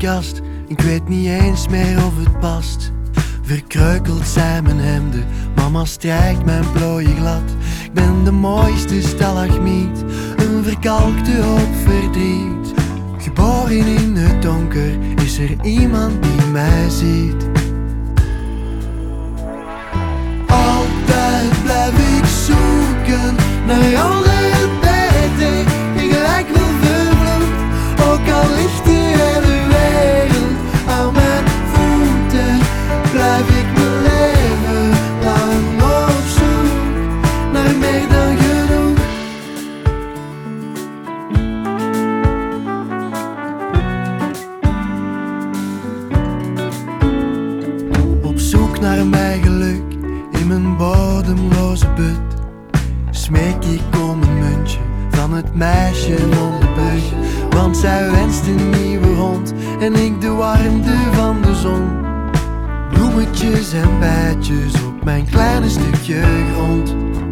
kast, ik weet niet eens meer of het past. Verkreukeld zijn mijn hemden, mama strijkt mijn plooien glad. Ik ben de mooiste stalagmiet, een verkalkte hoop verdriet. Geboren in het donker, is er iemand die mij ziet. Altijd blijf ik zoeken naar andere tijden, die gelijk wil vervloed, ook al ligt de hele wereld aan mijn voeten. Blijf ik mijn leven lang op zoek naar meer dan genoeg. Op zoek naar mijn geluk in mijn bodemloze put, smeek ik om een muntje van het meisje van de brug. Want zij wenst een nieuwe hond en ik de warmte van de zon. Bloemetjes en bijtjes op mijn kleine stukje grond.